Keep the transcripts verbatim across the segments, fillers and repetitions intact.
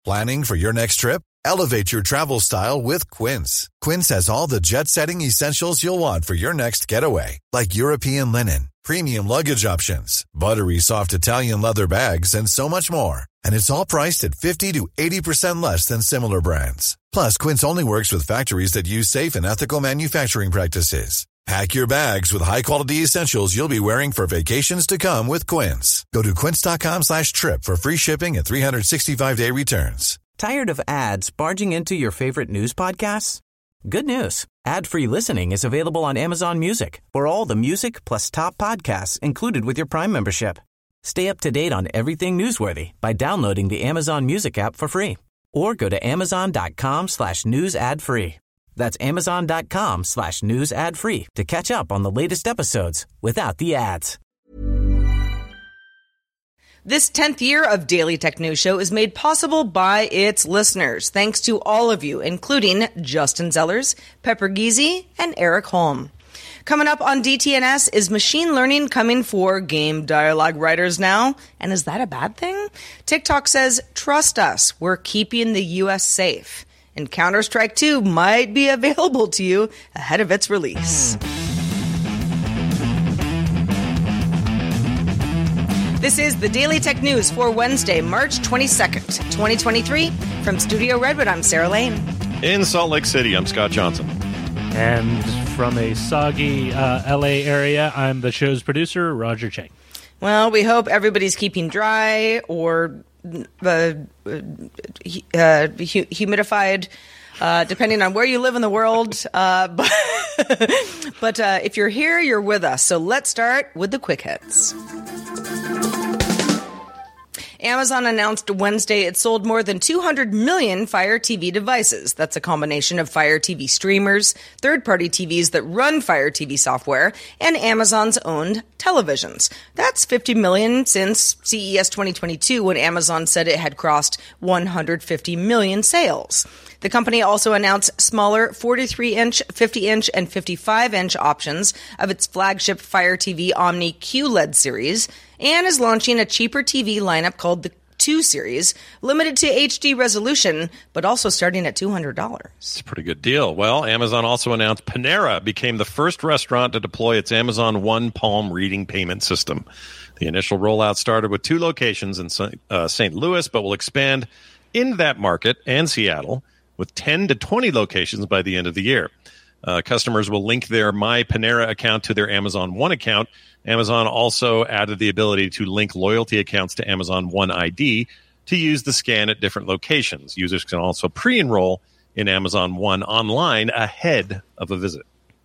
Planning for your next trip? Elevate your travel style with Quince. Quince has all the jet-setting essentials you'll want for your next getaway, like European linen, premium luggage options, buttery soft Italian leather bags, and so much more. And it's all priced at fifty to eighty percent less than similar brands. Plus, Quince only works with factories that use safe and ethical manufacturing practices. Pack your bags with high-quality essentials you'll be wearing for vacations to come with Quince. Go to quince.com slash trip for free shipping and three sixty-five day returns. Tired of ads barging into your favorite news podcasts? Good news. Ad-free listening is available on Amazon Music for all the music plus top podcasts included with your Prime membership. Stay up to date on everything newsworthy by downloading the Amazon Music app for free or go to amazon.com slash news ad free. That's amazon.com slash news ad free to catch up on the latest episodes without the ads. This tenth year of Daily Tech News Show is made possible by its listeners. Thanks to all of you, including Justin Zellers, Pepper Geezy, and Eric Holm. Coming up on D T N S, is machine learning coming for game dialogue writers now? And is that a bad thing? TikTok says, trust us, we're keeping the U S safe. And Counter-Strike two might be available to you ahead of its release. This is the Daily Tech News for Wednesday, March twenty-second, twenty twenty-three. From Studio Redwood, I'm Sarah Lane. In Salt Lake City, I'm Scott Johnson. And from a soggy uh, L A area, I'm the show's producer, Roger Chang. Well, we hope everybody's keeping dry or uh, uh, hu- humidified, uh, depending on where you live in the world. Uh, but but uh, if you're here, you're with us. So let's start with the quick hits. Amazon announced Wednesday it sold more than two hundred million Fire T V devices. That's a combination of Fire T V streamers, third-party T Vs that run Fire T V software, and Amazon's owned televisions. That's fifty million since C E S twenty twenty-two, when Amazon said it had crossed one hundred fifty million sales. The company also announced smaller forty-three inch, fifty inch, and fifty-five inch options of its flagship Fire T V Omni Q L E D series, and is launching a cheaper T V lineup called the two series, limited to H D resolution, but also starting at two hundred dollars. It's a pretty good deal. Well, Amazon also announced Panera became the first restaurant to deploy its Amazon One Palm reading payment system. The initial rollout started with two locations in uh, Saint Louis, but will expand in that market and Seattle, with ten to twenty locations by the end of the year. Uh, customers will link their My Panera account to their Amazon One account. Amazon also added the ability to link loyalty accounts to Amazon One I D to use the scan at different locations. Users can also pre-enroll in Amazon One online ahead of a visit.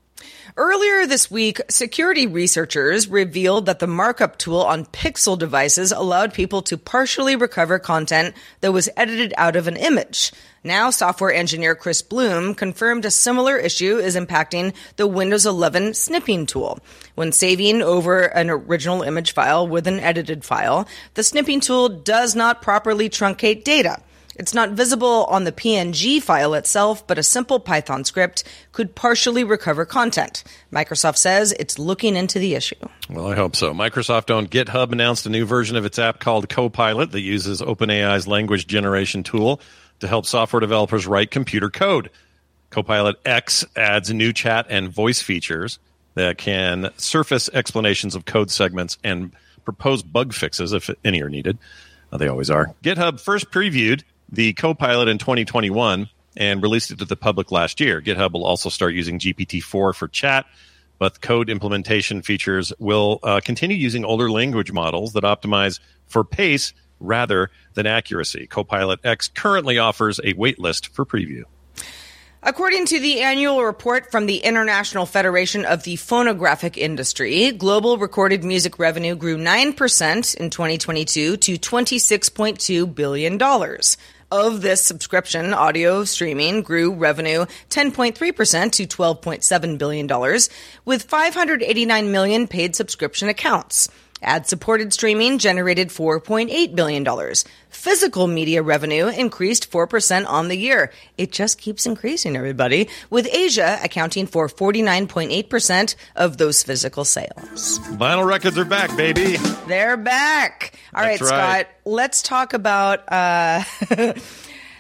Earlier this week, security researchers revealed that the markup tool on Pixel devices allowed people to partially recover content that was edited out of an image. Now, software engineer Chris Bloom confirmed a similar issue is impacting the Windows eleven snipping tool. When saving over an original image file with an edited file, the snipping tool does not properly truncate data. It's not visible on the P N G file itself, but a simple Python script could partially recover content. Microsoft says it's looking into the issue. Well, I hope so. Microsoft owned GitHub announced a new version of its app called Copilot that uses OpenAI's language generation tool to help software developers write computer code. Copilot X adds new chat and voice features that can surface explanations of code segments and propose bug fixes if any are needed. Uh, they always are. GitHub first previewed the Copilot in twenty twenty-one and released it to the public last year. GitHub will also start using G P T four for chat, but code implementation features will uh, continue using older language models that optimize for pace rather than accuracy. Copilot X currently offers a waitlist for preview. According to the annual report from the International Federation of the Phonographic Industry, global recorded music revenue grew nine percent in twenty twenty-two to twenty-six point two billion dollars. Of this, subscription audio streaming grew revenue ten point three percent to twelve point seven billion dollars, with five hundred eighty-nine million paid subscription accounts. Ad-supported streaming generated four point eight billion dollars. Physical media revenue increased four percent on the year. It just keeps increasing, everybody, with Asia accounting for forty-nine point eight percent of those physical sales. Vinyl records are back, baby. They're back. All right, That's right, Scott, let's talk about... Uh,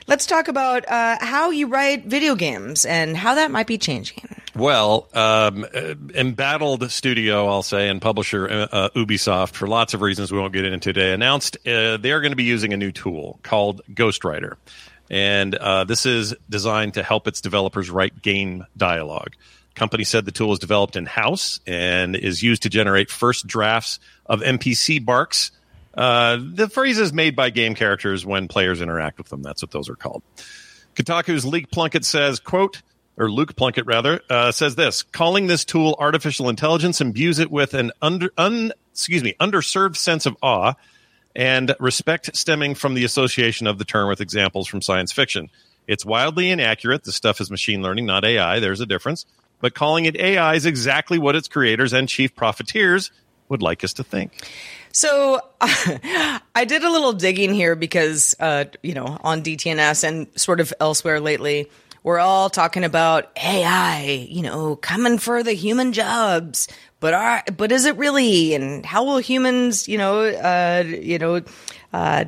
Let's talk about uh, how you write video games and how that might be changing. Well, um, embattled studio, I'll say, and publisher uh, Ubisoft, for lots of reasons we won't get into today, announced uh, they're going to be using a new tool called Ghostwriter. And uh, this is designed to help its developers write game dialogue. Company said the tool is developed in-house and is used to generate first drafts of N P C barks. Uh, the phrases made by game characters when players interact with them. That's what those are called. Kotaku's Luke Plunkett says, quote, or Luke Plunkett rather, uh, says this: calling this tool artificial intelligence imbues it with an under, un, excuse me, underserved sense of awe and respect stemming from the association of the term with examples from science fiction. It's wildly inaccurate. The stuff is machine learning, not A I. There's a difference. But calling it A I is exactly what its creators and chief profiteers would like us to think. So uh, I did a little digging here because, uh, you know, on D T N S and sort of elsewhere lately, we're all talking about A I, you know, coming for the human jobs. But are, but is it really? And how will humans, you know, uh, you know, uh,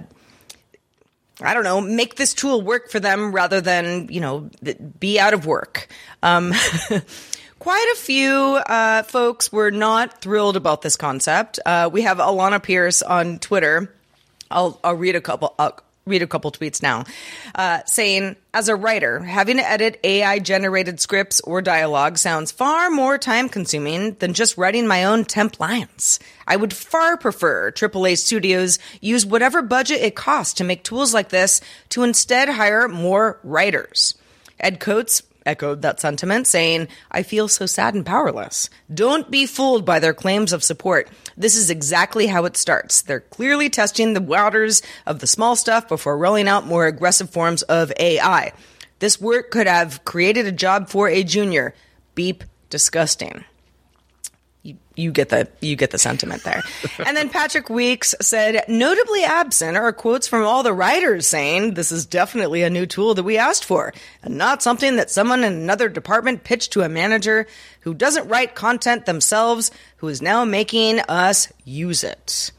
I don't know, make this tool work for them rather than, you know, be out of work? Um Quite a few uh, folks were not thrilled about this concept. Uh, we have Alana Pierce on Twitter. I'll, I'll read a couple. I'll read a couple tweets now, uh, saying, "As a writer, having to edit A I-generated scripts or dialogue sounds far more time-consuming than just writing my own temp lines. I would far prefer triple A studios use whatever budget it costs to make tools like this to instead hire more writers." Ed Coates echoed that sentiment, saying, "I feel so sad and powerless. Don't be fooled by their claims of support. This is exactly how it starts. They're clearly testing the waters of the small stuff before rolling out more aggressive forms of A I. This work could have created a job for a junior. Beep, disgusting." You, you get the you get the sentiment there. And then Patrick Weeks said, "Notably absent are quotes from all the writers saying this is definitely a new tool that we asked for, and not something that someone in another department pitched to a manager who doesn't write content themselves, who is now making us use it."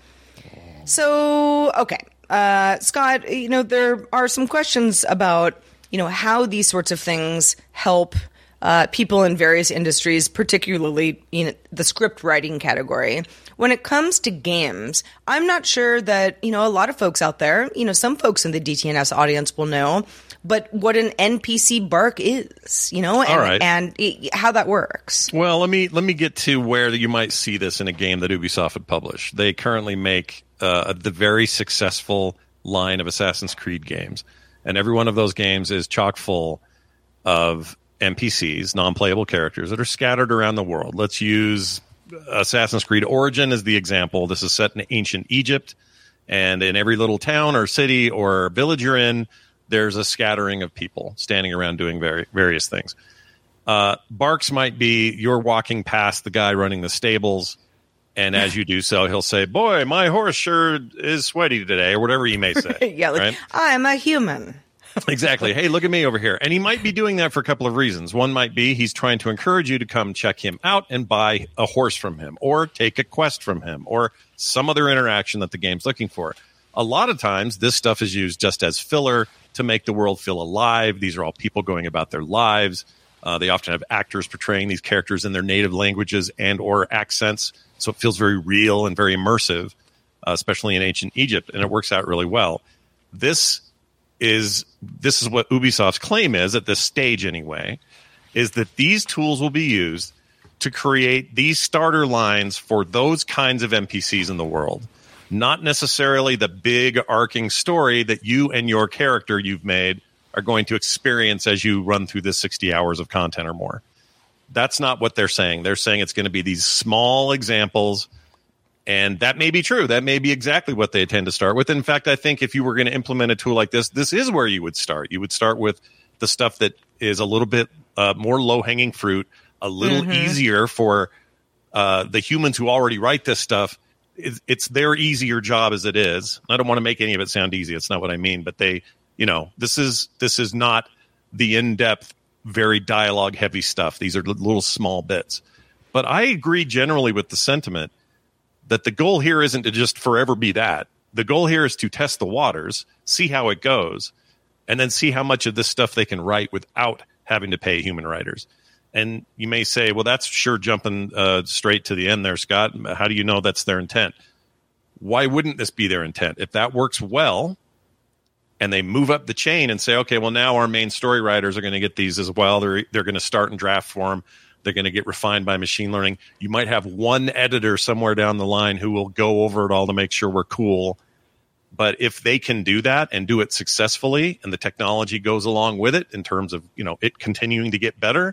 So, okay. Uh, Scott, you know, there are some questions about, you know, how these sorts of things help Uh, people in various industries, particularly in the script writing category. When it comes to games, I'm not sure that, you know, a lot of folks out there, you know, some folks in the D T N S audience will know, but what an N P C bark is, you know, and, All right. and it, how that works. Well, let me let me get to where you might see this in a game that Ubisoft would publish. They currently make uh, the very successful line of Assassin's Creed games, and every one of those games is chock full of N P Cs, non-playable characters that are scattered around the world. Let's use Assassin's Creed Origin as the example. This is set in ancient Egypt, and in every little town or city or village you're in, there's a scattering of people standing around doing very, various things. Uh, barks might be you're walking past the guy running the stables, and as you do so, he'll say, "Boy, my horse sure is sweaty today," or whatever he may say. Yeah, like, right? I'm a human. Exactly. Hey, look at me over here. And he might be doing that for a couple of reasons. One might be he's trying to encourage you to come check him out and buy a horse from him, or take a quest from him, or some other interaction that the game's looking for. A lot of times, this stuff is used just as filler to make the world feel alive. These are all people going about their lives. Uh, they often have actors portraying these characters in their native languages and or accents, so it feels very real and very immersive, uh, especially in ancient Egypt, and it works out really well. This is this is what Ubisoft's claim is at this stage anyway, is that these tools will be used to create these starter lines for those kinds of N P Cs in the world, not necessarily the big arcing story that you and your character you've made are going to experience as you run through this sixty hours of content or more. That's not what they're saying. They're saying it's going to be these small examples. And that may be true. That may be exactly what they intend to start with. In fact, I think if you were going to implement a tool like this, this is where you would start. You would start with the stuff that is a little bit uh, more low-hanging fruit, a little mm-hmm. easier for uh, the humans who already write this stuff. It's, it's their easier job as it is. I don't want to make any of it sound easy. It's not what I mean. But they, you know, this is this is not the in-depth, very dialogue-heavy stuff. These are little small bits. But I agree generally with the sentiment that the goal here isn't to just forever be that. The goal here is to test the waters, see how it goes, and then see how much of this stuff they can write without having to pay human writers. And you may say, well, that's sure jumping uh, straight to the end there, Scott. How do you know that's their intent? Why wouldn't this be their intent? If that works well, and they move up the chain and say, okay, well, now our main story writers are going to get these as well. They're, they're going to start in draft form. They're going to get refined by machine learning. You might have one editor somewhere down the line who will go over it all to make sure we're cool. But if they can do that and do it successfully, and the technology goes along with it in terms of, you know, it continuing to get better,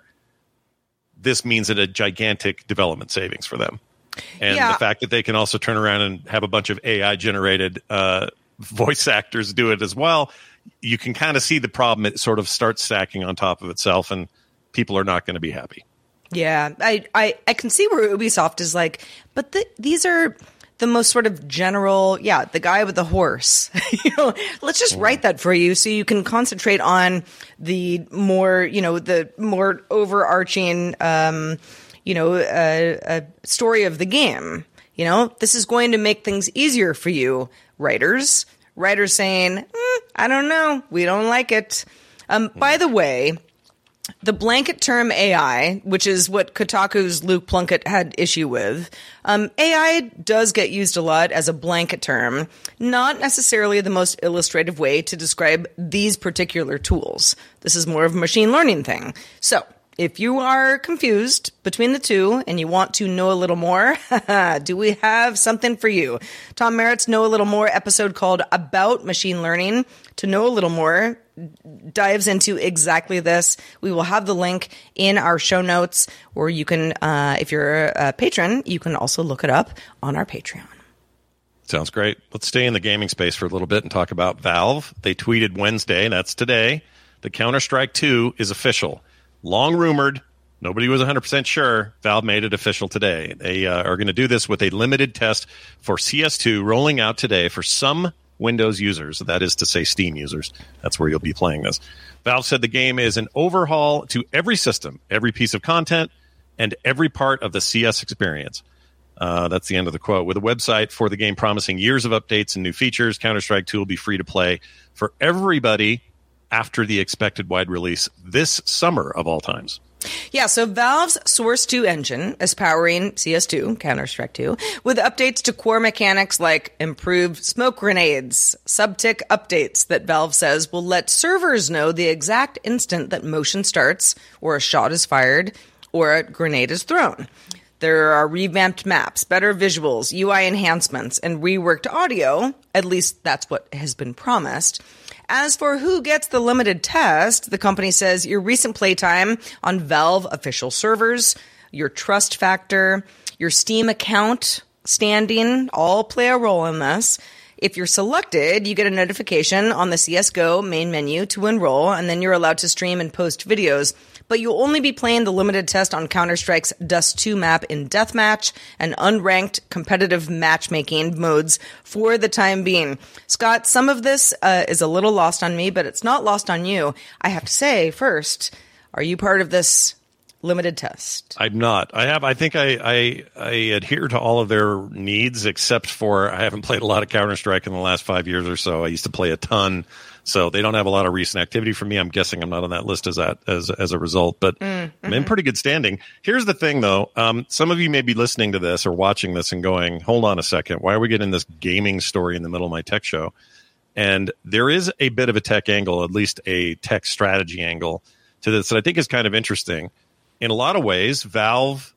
this means that a gigantic development savings for them. And yeah. the fact that they can also turn around and have a bunch of A I generated uh, voice actors do it as well, you can kind of see the problem. It sort of starts stacking on top of itself, and people are not going to be happy. Yeah, I, I, I can see where Ubisoft is like, but the, these are the most sort of general, yeah, the guy with the horse. you know, let's just write that for you so you can concentrate on the more, you know, the more overarching, um, you know, uh, uh, story of the game. You know, this is going to make things easier for you, writers. Writers saying, mm, I don't know, we don't like it. Um, by the way, the blanket term A I, which is what Kotaku's Luke Plunkett had issue with, um, A I does get used a lot as a blanket term, not necessarily the most illustrative way to describe these particular tools. This is more of a machine learning thing. So if you are confused between the two and you want to know a little more, do we have something for you? Tom Merritt's Know a Little More episode called About Machine Learning. To know a little more, dives into exactly this. We will have the link in our show notes, or you can, uh, if you're a patron, you can also look it up on our Patreon. Sounds great. Let's stay in the gaming space for a little bit and talk about Valve. They tweeted Wednesday, that's today, that Counter-Strike two is official. Long rumored, nobody was one hundred percent sure. Valve made it official today. They uh, are going to do this with a limited test for C S two rolling out today for some Windows users. That is to say Steam users. That's where you'll be playing this. Valve said the game is an overhaul to every system, every piece of content, and every part of the C S experience. Uh, that's the end of the quote. With a website for the game promising years of updates and new features, Counter-Strike two will be free to play for everybody after the expected wide release this summer of all times. Yeah, so Valve's Source two engine is powering C S two, Counter-Strike two, with updates to core mechanics like improved smoke grenades, sub-tick updates that Valve says will let servers know the exact instant that motion starts, or a shot is fired, or a grenade is thrown. There are revamped maps, better visuals, U I enhancements, and reworked audio. At least that's what has been promised. As for who gets the limited test, the company says your recent playtime on Valve official servers, your trust factor, your Steam account standing all play a role in this. If you're selected, you get a notification on the C S G O main menu to enroll, and then you're allowed to stream and post videos. But you'll only be playing the limited test on Counter-Strike's Dust two map in Deathmatch and unranked competitive matchmaking modes for the time being. Scott, some of this uh, is a little lost on me, but it's not lost on you. I have to say, first, are you part of this limited test? I'm not. I have. I think I, I, I adhere to all of their needs, except for I haven't played a lot of Counter-Strike in the last five years or so. I used to play a ton. So they don't have a lot of recent activity for me. I'm guessing I'm not on that list as that as as a result, but mm-hmm. I'm in pretty good standing. Here's the thing, though. Um, some of you may be listening to this or watching this and going, hold on a second. Why are we getting this gaming story in the middle of my tech show? And there is a bit of a tech angle, at least a tech strategy angle to this that I think is kind of interesting. In a lot of ways, Valve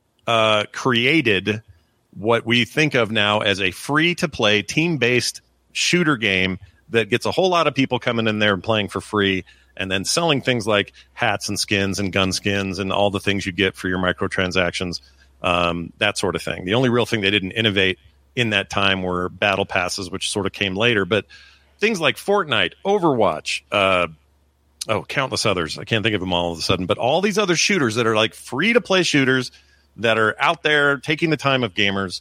uh, created what we think of now as a free-to-play, team-based shooter game that gets a whole lot of people coming in there and playing for free, and then selling things like hats and skins and gun skins and all the things you get for your microtransactions, um, that sort of thing. The only real thing they didn't innovate in that time were battle passes, which sort of came later. But things like Fortnite, Overwatch, uh, oh, countless others. I can't think of them all of a sudden. But all these other shooters that are like free-to-play shooters that are out there taking the time of gamers,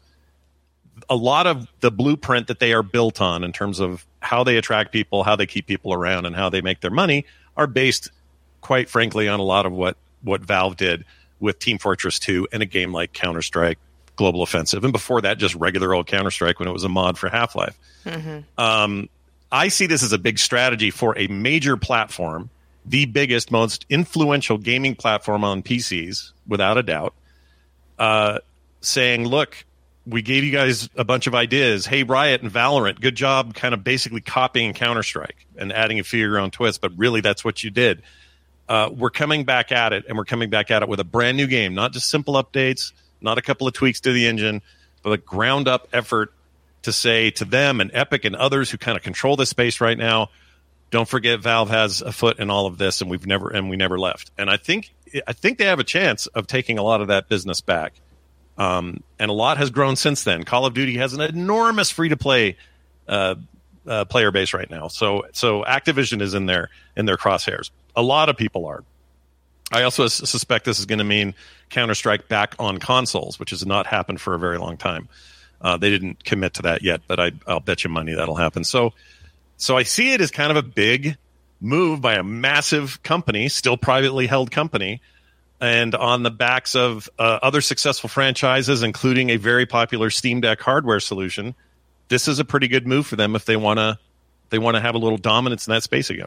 a lot of the blueprint that they are built on in terms of how they attract people, how they keep people around, and how they make their money are based, quite frankly, on a lot of what, what Valve did with Team Fortress two and a game like Counter-Strike Global Offensive. And before that, just regular old Counter-Strike when it was a mod for Half-Life. Mm-hmm. Um, I see this as a big strategy for a major platform, the biggest, most influential gaming platform on P Cs, without a doubt, uh, saying, look, we gave you guys a bunch of ideas. Hey, Riot and Valorant, good job kind of basically copying Counter-Strike and adding a few of your own twists, but really that's what you did. Uh, we're coming back at it, and we're coming back at it with a brand new game, not just simple updates, not a couple of tweaks to the engine, but a ground-up effort to say to them and Epic and others who kind of control this space right now, don't forget Valve has a foot in all of this, and we've never and we never left. And I think I think they have a chance of taking a lot of that business back. Um, and a lot has grown since then. Call of Duty has an enormous free-to-play uh, uh, player base right now. So so Activision is in there in their crosshairs. A lot of people are. I also s- suspect this is going to mean Counter-Strike back on consoles, which has not happened for a very long time. Uh, they didn't commit to that yet, but I, I'll bet you money that'll happen. So, so I see it as kind of a big move by a massive company, still privately held company, and on the backs of uh, other successful franchises, including a very popular Steam Deck hardware solution. This is a pretty good move for them if they want to they want to have a little dominance in that space again.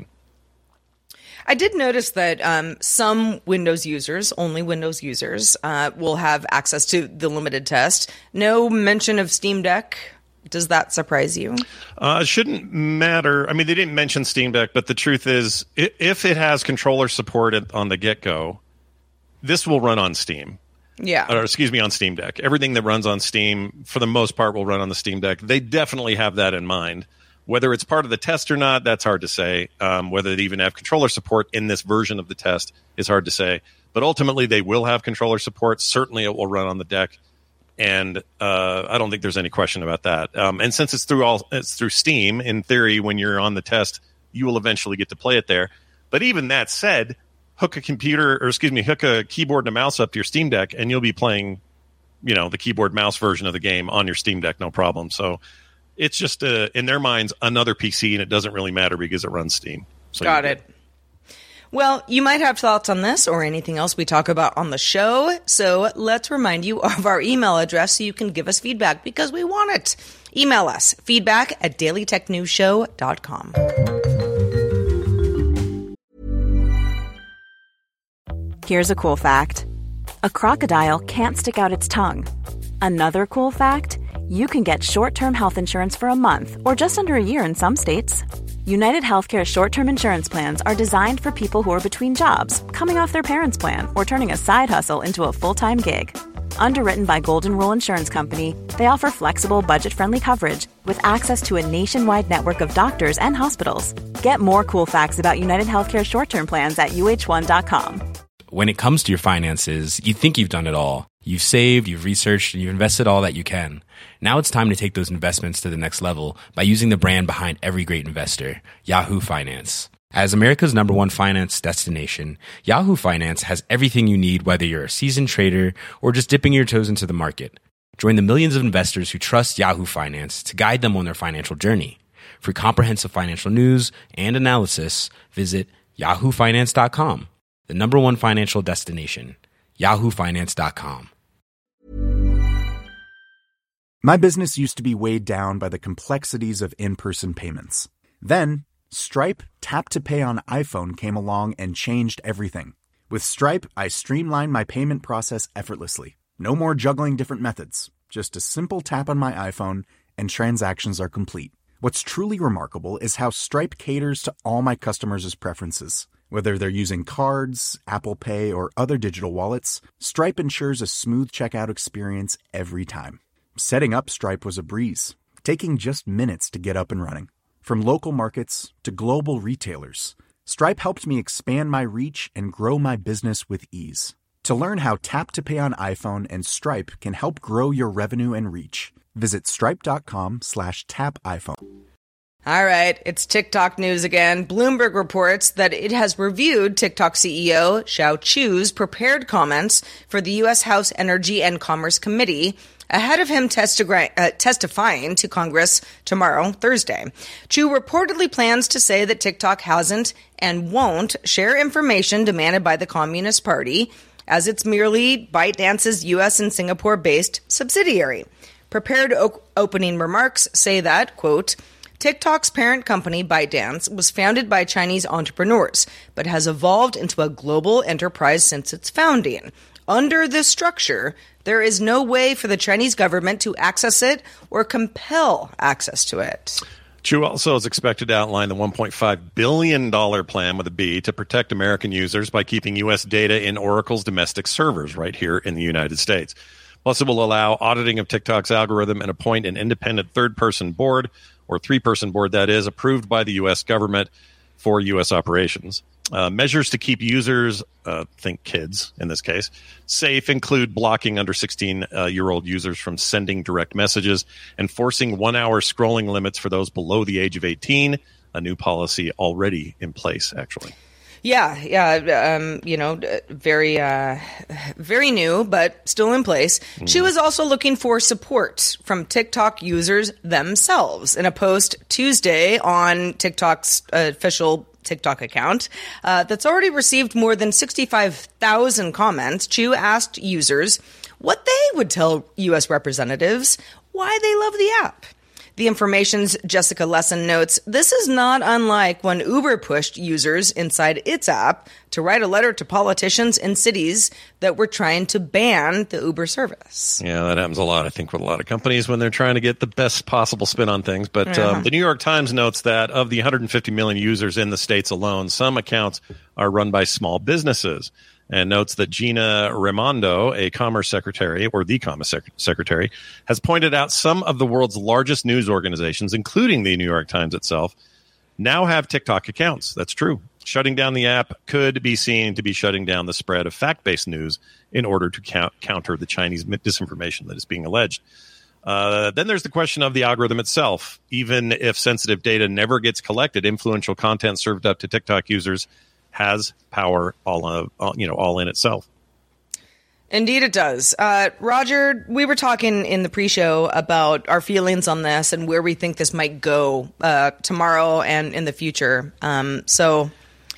I did notice that um, some Windows users, only Windows users, uh, will have access to the limited test. No mention of Steam Deck. Does that surprise you? Uh, it shouldn't matter. I mean, they didn't mention Steam Deck, but the truth is, if it has controller support on the get-go, this will run on Steam. Yeah. Or excuse me, on Steam Deck. Everything that runs on Steam, for the most part, will run on the Steam Deck. They definitely have that in mind. Whether it's part of the test or not, that's hard to say. Um, whether they even have controller support in this version of the test is hard to say. But ultimately, they will have controller support. Certainly, it will run on the deck, and uh, I don't think there's any question about that. Um, and since it's through all, it's through Steam. In theory, when you're on the test, you will eventually get to play it there. But even that said, hook a computer, or excuse me, hook a keyboard and a mouse up to your Steam Deck, and you'll be playing, you know, the keyboard mouse version of the game on your Steam Deck, no problem. So. It's just, uh, in their minds, another P C, and it doesn't really matter because it runs Steam. So Got it. Well, you might have thoughts on this or anything else we talk about on the show, so let's remind you of our email address so you can give us feedback, because we want it. Email us, feedback at daily tech news show dot com. Here's a cool fact. A crocodile can't stick out its tongue. Another cool fact, you can get short-term health insurance for a month or just under a year in some states. United Healthcare short-term insurance plans are designed for people who are between jobs, coming off their parents' plan, or turning a side hustle into a full-time gig. Underwritten by Golden Rule Insurance Company, they offer flexible, budget-friendly coverage with access to a nationwide network of doctors and hospitals. Get more cool facts about United Healthcare short-term plans at U H one dot com. When it comes to your finances, you think you've done it all. You've saved, you've researched, and you've invested all that you can. Now it's time to take those investments to the next level by using the brand behind every great investor, Yahoo Finance. As America's number one finance destination, Yahoo Finance has everything you need, whether you're a seasoned trader or just dipping your toes into the market. Join the millions of investors who trust Yahoo Finance to guide them on their financial journey. For comprehensive financial news and analysis, visit yahoo finance dot com, the number one financial destination, yahoo finance dot com. My business used to be weighed down by the complexities of in-person payments. Then, Stripe Tap to Pay on iPhone came along and changed everything. With Stripe, I streamlined my payment process effortlessly. No more juggling different methods. Just a simple tap on my iPhone and transactions are complete. What's truly remarkable is how Stripe caters to all my customers' preferences. Whether they're using cards, Apple Pay, or other digital wallets, Stripe ensures a smooth checkout experience every time. Setting up Stripe was a breeze, taking just minutes to get up and running. From local markets to global retailers, Stripe helped me expand my reach and grow my business with ease. To learn how Tap to Pay on iPhone and Stripe can help grow your revenue and reach, visit stripe.com slash tap iPhone. All right, it's TikTok news again. Bloomberg reports that it has reviewed TikTok C E O Shou Chu's prepared comments for the U S House Energy and Commerce Committee ahead of him testi- uh, testifying to Congress tomorrow, Thursday. Chu reportedly plans to say that TikTok hasn't and won't share information demanded by the Communist Party, as it's merely ByteDance's U S and Singapore-based subsidiary. Prepared o- opening remarks say that, quote, TikTok's parent company, ByteDance, was founded by Chinese entrepreneurs, but has evolved into a global enterprise since its founding. Under this structure, there is no way for the Chinese government to access it or compel access to it. Chew also is expected to outline the one point five billion dollars plan with a B to protect American users by keeping U S data in Oracle's domestic servers right here in the United States. Plus, it will allow auditing of TikTok's algorithm and appoint an independent third-person board, or three-person board that is, approved by the U S government for U S operations. Uh, measures to keep users, uh, think kids in this case, safe include blocking under sixteen-year-old uh, users from sending direct messages, enforcing one-hour scrolling limits for those below the age of eighteen, a new policy already in place, actually. Yeah, yeah, um, you know, very, uh, very new, but still in place. Mm. She was also looking for support from TikTok users themselves. In a post Tuesday on TikTok's official TikTok account uh, that's already received more than sixty-five thousand comments, Chew asked users what they would tell U S representatives why they love the app. The Information's Jessica Lesson notes, this is not unlike when Uber pushed users inside its app to write a letter to politicians in cities that were trying to ban the Uber service. Yeah, that happens a lot, I think, with a lot of companies when they're trying to get the best possible spin on things. But yeah. um, the New York Times notes that of the one hundred fifty million users in the states alone, some accounts are run by small businesses. And notes that Gina Raimondo, a commerce secretary, or the commerce sec- secretary, has pointed out some of the world's largest news organizations, including the New York Times itself, now have TikTok accounts. That's true. Shutting down the app could be seen to be shutting down the spread of fact-based news in order to count- counter the Chinese disinformation that is being alleged. Uh, then there's the question of the algorithm itself. Even if sensitive data never gets collected, influential content served up to TikTok users has power all, uh, all you know, all in itself. Indeed it does. Uh, Roger, we were talking in the pre-show about our feelings on this and where we think this might go uh, tomorrow and in the future. Um, so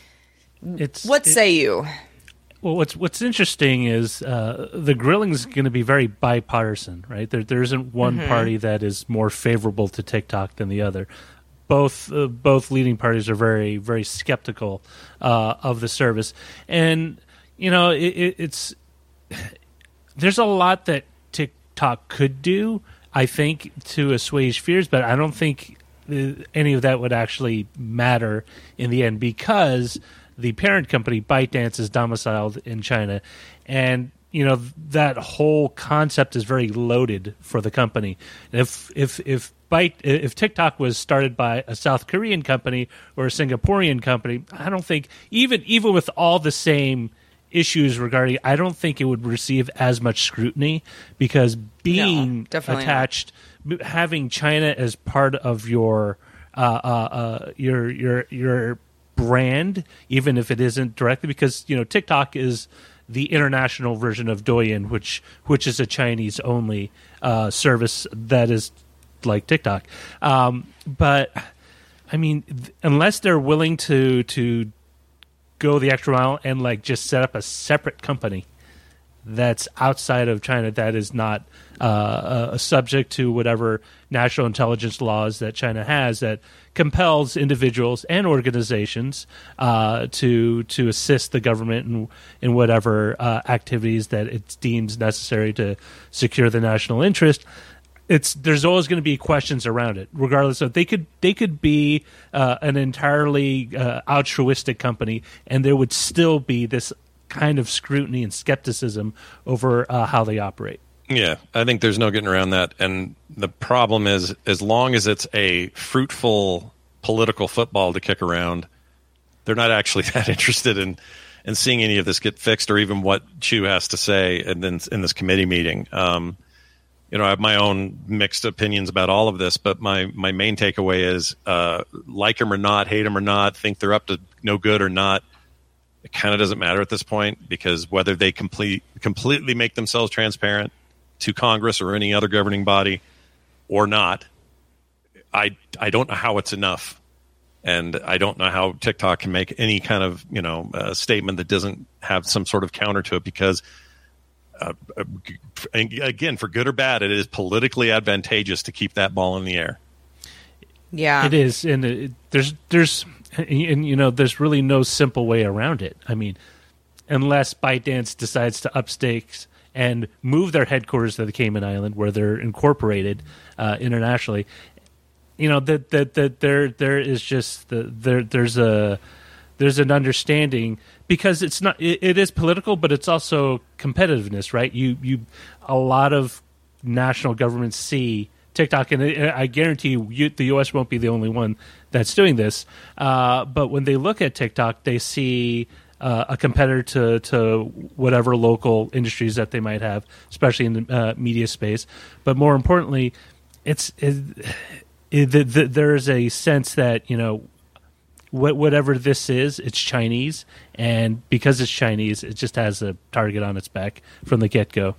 it's, what it, say you? Well, what's what's interesting is uh, the grilling is going to be very bipartisan, right? There, there isn't one mm-hmm. party that is more favorable to TikTok than the other. Both uh, both leading parties are very, very skeptical uh, of the service. And, you know, it, it, it's there's a lot that TikTok could do, I think, to assuage fears, but I don't think any of that would actually matter in the end because the parent company, ByteDance, is domiciled in China. And, you know, that whole concept is very loaded for the company. And if if if Byte, if TikTok was started by a South Korean company or a Singaporean company, I don't think, even even with all the same issues regarding, I don't think it would receive as much scrutiny because being no, attached, not. having China as part of your uh, uh, uh, your your your brand, even if it isn't directly, because you know TikTok is the international version of Douyin, which which is a Chinese only uh, service that is like TikTok. Um, but I mean, th- unless they're willing to to go the extra mile and like just set up a separate company that's outside of China that is not uh, a subject to whatever national intelligence laws that China has that compels individuals and organizations uh, to to assist the government in, in whatever uh, activities that it deems necessary to secure the national interest. It's there's always going to be questions around it, regardless of they could they could be uh, an entirely uh, altruistic company, and there would still be this kind of scrutiny and skepticism over uh, how they operate. Yeah, I think there's no getting around that. And the problem is, as long as it's a fruitful political football to kick around, they're not actually that interested in in seeing any of this get fixed, or even what Chew has to say in, in, in this committee meeting. Um, You know, I have my own mixed opinions about all of this, but my, my main takeaway is uh, like them or not, hate them or not, think they're up to no good or not, it kind of doesn't matter at this point, because whether they complete completely make themselves transparent to Congress or any other governing body or not, I I don't know how it's enough, and I don't know how TikTok can make any kind of you know uh, statement that doesn't have some sort of counter to it, because. Uh, again, for good or bad, it is politically advantageous to keep that ball in the air. Yeah, it is, and it, there's there's and you know there's really no simple way around it. I mean, unless ByteDance decides to up stakes and move their headquarters to the Cayman Island, where they're incorporated uh, internationally. You know that that that there there is just the, there there's a there's an understanding, because it's not it, it is political, but it's also competitiveness, right? You you a lot of national governments see TikTok, and I guarantee you, the U S won't be the only one that's doing this. Uh, but when they look at TikTok, they see uh, a competitor to, to whatever local industries that they might have, especially in the uh, media space. But more importantly, it's it, it, the, the, there is a sense that, you know, wh- whatever this is, it's Chinese, and because it's Chinese, it just has a target on its back from the get-go.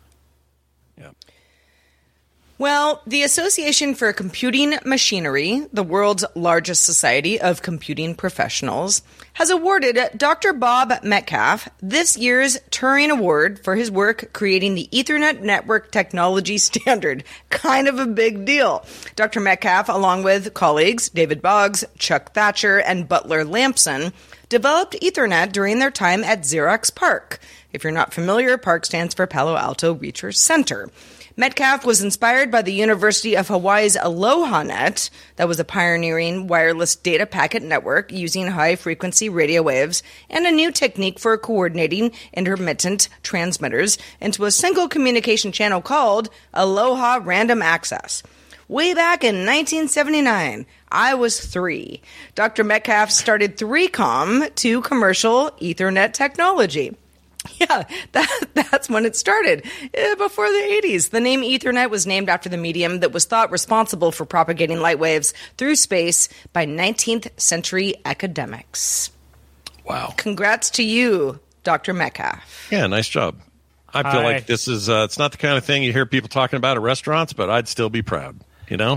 Well, the Association for Computing Machinery, the world's largest society of computing professionals, has awarded Doctor Bob Metcalfe this year's Turing Award for his work creating the Ethernet network technology standard. Kind of a big deal. Doctor Metcalfe, along with colleagues David Boggs, Chuck Thatcher, and Butler Lampson, developed Ethernet during their time at Xerox PARC. If you're not familiar, PARC stands for Palo Alto Research Center. Metcalfe was inspired by the University of Hawaii's AlohaNet, that was a pioneering wireless data packet network using high-frequency radio waves and a new technique for coordinating intermittent transmitters into a single communication channel called Aloha Random Access. Way back in nineteen seventy-nine, I was three. Doctor Metcalfe started three com to commercial Ethernet technology. Yeah, that, that's when it started, uh, before the eighties. The name Ethernet was named after the medium that was thought responsible for propagating light waves through space by nineteenth century academics. Wow. Congrats to you, Doctor Metcalfe. Yeah, nice job. I feel Hi. like this is, uh, it's not the kind of thing you hear people talking about at restaurants, but I'd still be proud, you know?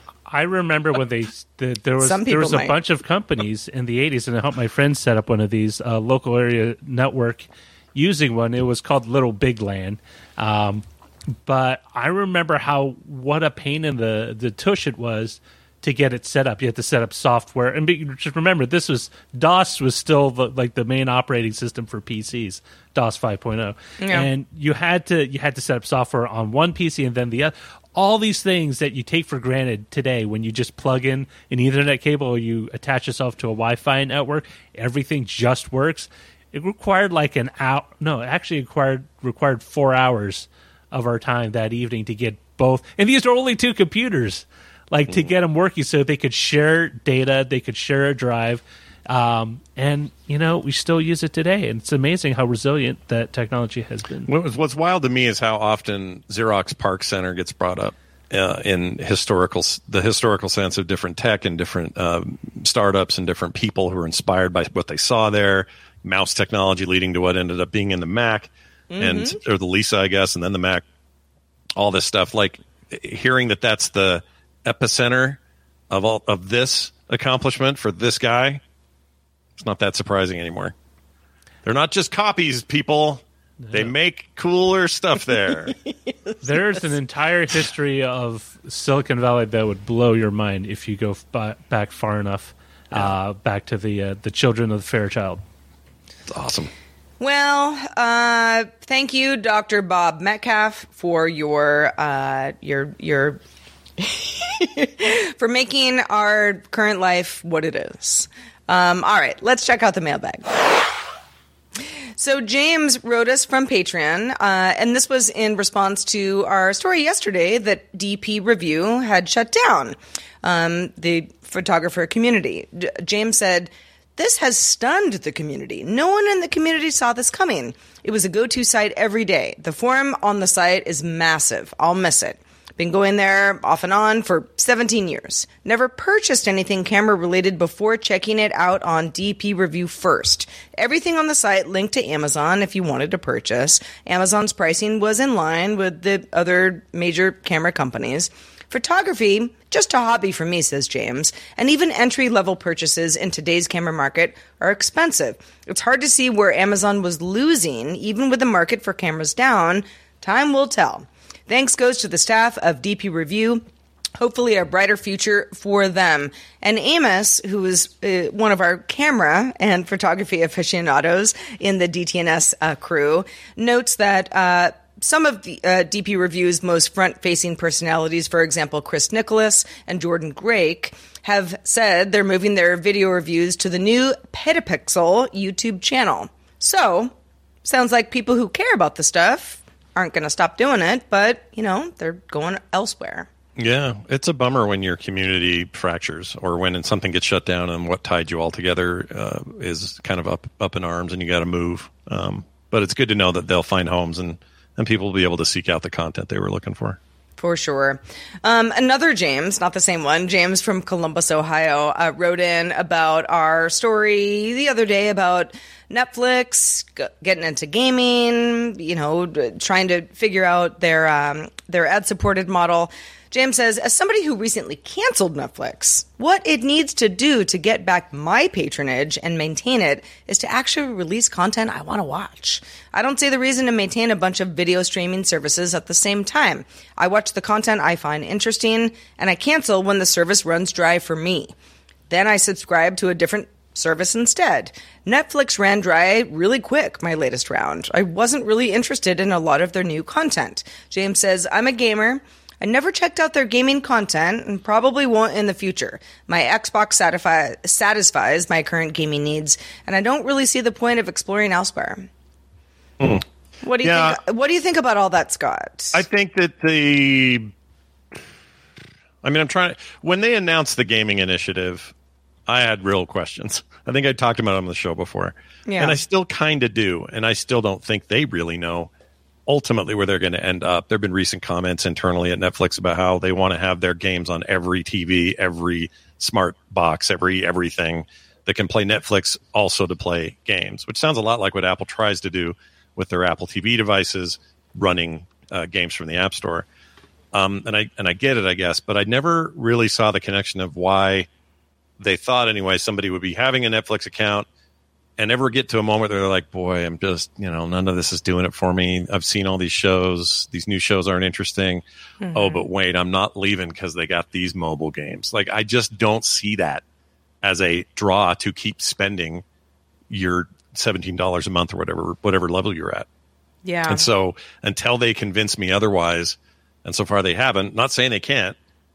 I remember when they the, there was Some there was people a might. bunch of companies in the eighties, and I helped my friends set up one of these uh, local area network. Using one, it was called Little Big LAN, um, but I remember how what a pain in the the tush it was to get it set up. You had to set up software, and be, just remember, this was DOS was still the, like the main operating system for P Cs, DOS five point oh, Yeah. and you had to you had to set up software on one P C and then the other. All these things that you take for granted today, when you just plug in an Ethernet cable or you attach yourself to a Wi-Fi network, everything just works. It required like an hour. No, it actually required required four hours of our time that evening to get both. And these are only two computers, like to get them working so they could share data, they could share a drive, um, and you know we still use it today. And it's amazing how resilient that technology has been. What was, what's wild to me is how often Xerox PARC Center gets brought up uh, in historical the historical sense of different tech and different uh, startups and different people who are inspired by what they saw there. Mouse technology leading to what ended up being in the Mac, mm-hmm. and or the Lisa, I guess, and then the Mac. All this stuff, like hearing that that's the epicenter of all of this accomplishment for this guy, it's not that surprising anymore. They're not just copies, people. No. They make cooler stuff there. yes, There's yes. an entire history of Silicon Valley that would blow your mind if you go f- back far enough, yeah. uh, back to the uh, the children of the Fairchild. Awesome. Well, uh, thank you, Doctor Bob Metcalfe, for your uh, your your for making our current life what it is. Um, all right, let's check out the mailbag. So James wrote us from Patreon, uh, and this was in response to our story yesterday that D P Review had shut down um, the photographer community. D- James said, "This has stunned the community. No one in the community saw this coming. It was a go-to site every day. The forum on the site is massive. I'll miss it. Been going there off and on for seventeen years. Never purchased anything camera-related before checking it out on D P Review first. Everything on the site linked to Amazon if you wanted to purchase. Amazon's pricing was in line with the other major camera companies. Photography, just a hobby for me," says James, "and even entry-level purchases in today's camera market are expensive. It's hard to see where Amazon was losing, even with the market for cameras down. Time will tell. Thanks goes to the staff of D P Review hopefully a brighter future for them. And Amos, who is uh, one of our camera and photography aficionados in the D T N S uh, crew, notes that uh, some of the uh, D P Review's most front-facing personalities, for example, Chris Nicholas and Jordan Drake, have said they're moving their video reviews to the new Petapixel YouTube channel. So, sounds like people who care about the stuff aren't going to stop doing it, but, you know, they're going elsewhere. Yeah, it's a bummer when your community fractures or when something gets shut down and what tied you all together uh, is kind of up up in arms and you got to move. Um, but it's good to know that they'll find homes and and people will be able to seek out the content they were looking for. For sure. Um, another James, not the same one, James from Columbus, Ohio, uh, wrote in about our story the other day about Netflix g- getting into gaming, you know, trying to figure out their um, their ad-supported model. James says, as somebody who recently canceled Netflix, what it needs to do to get back my patronage and maintain it is to actually release content I want to watch. I don't see the reason to maintain a bunch of video streaming services at the same time. I watch the content I find interesting, and I cancel when the service runs dry for me. Then I subscribe to a different service instead. Netflix ran dry really quick, my latest round. I wasn't really interested in a lot of their new content. James says, I'm a gamer. I never checked out their gaming content and probably won't in the future. My Xbox satisfy, satisfies my current gaming needs, and I don't really see the point of exploring elsewhere. Mm. What do you yeah. think? What do you think about all that, Scott? I think that the, I mean, I'm trying. When they announced the gaming initiative, I had real questions. I think I talked about it on the show before, yeah. and I still kind of do, and I still don't think they really know ultimately where they're going to end up. There have been recent comments internally at Netflix about how they want to have their games on every T V, every smart box, every everything that can play Netflix also to play games, which sounds a lot like what Apple tries to do with their Apple T V devices running uh, games from the App Store. Um, and I and I get it, I guess, but I never really saw the connection of why they thought anyway somebody would be having a Netflix account and ever get to a moment where they're like, boy, I'm just, you know, none of this is doing it for me. I've seen all these shows. These new shows aren't interesting. Mm-hmm. Oh, but wait, I'm not leaving because they got these mobile games. Like, I just don't see that as a draw to keep spending your seventeen dollars a month or whatever, whatever level you're at. Yeah. And so until they convince me otherwise, and so far they haven't, not saying they can't,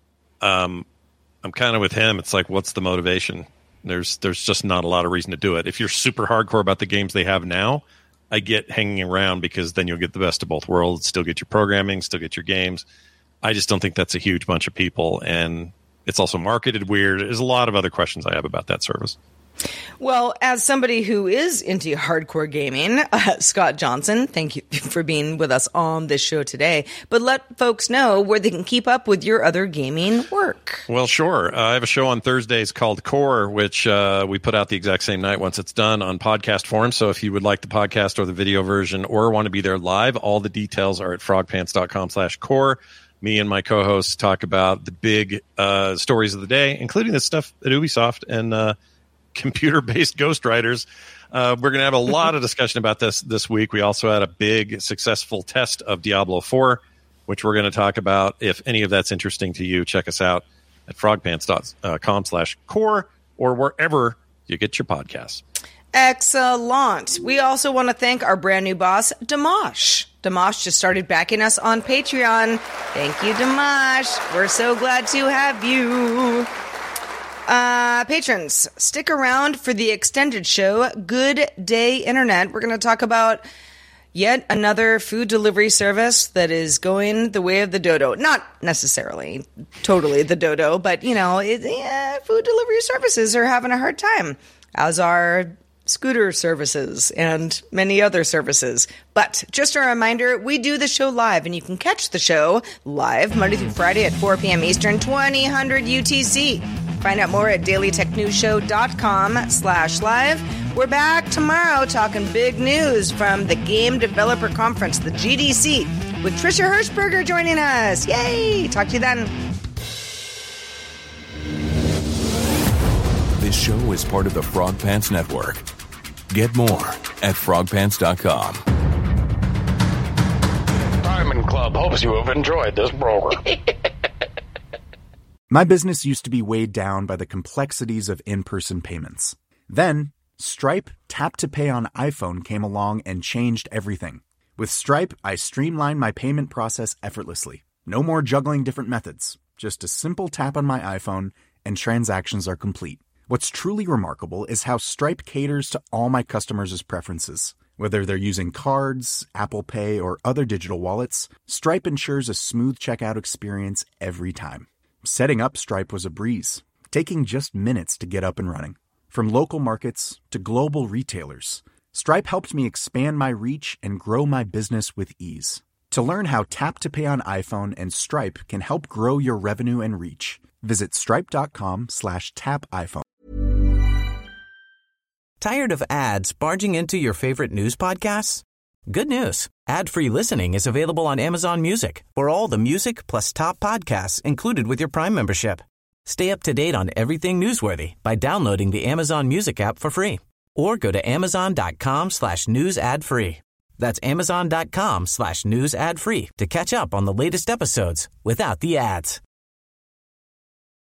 um, I'm kind of with him. It's like, what's the motivation? There's there's just not a lot of reason to do it. If you're super hardcore about the games they have now, I get hanging around because then you'll get the best of both worlds, still get your programming, still get your games. I just don't think that's a huge bunch of people, and it's also marketed weird. There's a lot of other questions I have about that service. Well, as somebody who is into hardcore gaming, uh, Scott Johnson, thank you for being with us on this show today. But let folks know where they can keep up with your other gaming work. Well, sure. Uh, I have a show on Thursdays called Core, which uh, we put out the exact same night once it's done on podcast form. So if you would like the podcast or the video version or want to be there live, all the details are at frogpants.com slash core. Me and my co-hosts talk about the big uh, stories of the day, including the stuff at Ubisoft and uh computer-based ghostwriters. Uh, we're going to have a lot of discussion about this this week. We also had a big successful test of Diablo four, which we're going to talk about. If any of that's interesting to you, check us out at frogpants.com slash core or wherever you get your podcasts. Excellent. We also want to thank our brand new boss, Dimash. Dimash just started backing us on Patreon. Thank you, Dimash. We're so glad to have you. Uh, patrons, stick around for the extended show, Good Day Internet. We're going to talk about yet another food delivery service that is going the way of the dodo. Not necessarily totally the dodo, but, you know, it, yeah, food delivery services are having a hard time, as are scooter services and many other services. But just a reminder, we do the show live, and you can catch the show live Monday through Friday at four p.m. Eastern, twenty hundred U T C. Find out more at dailytechnewsshow.com slash live. We're back tomorrow talking big news from the Game Developer Conference, the G D C, with Trisha Hirschberger joining us. Yay! Talk to you then. This show is part of the Frog Pants Network. Get more at frog pants dot com. Diamond Club hopes you have enjoyed this program. My business used to be weighed down by the complexities of in-person payments. Then, Stripe Tap to Pay on iPhone came along and changed everything. With Stripe, I streamlined my payment process effortlessly. No more juggling different methods. Just a simple tap on my iPhone and transactions are complete. What's truly remarkable is how Stripe caters to all my customers' preferences. Whether they're using cards, Apple Pay, or other digital wallets, Stripe ensures a smooth checkout experience every time. Setting up Stripe was a breeze, taking just minutes to get up and running. From local markets to global retailers, Stripe helped me expand my reach and grow my business with ease. To learn how Tap to Pay on iPhone and Stripe can help grow your revenue and reach, visit stripe.com slash tap iPhone. Tired of ads barging into your favorite news podcasts? Good news. Ad-free listening is available on Amazon Music for all the music plus top podcasts included with your Prime membership. Stay up to date on everything newsworthy by downloading the Amazon Music app for free or go to amazon.com slash news ad free. That's amazon.com slash news ad free to catch up on the latest episodes without the ads.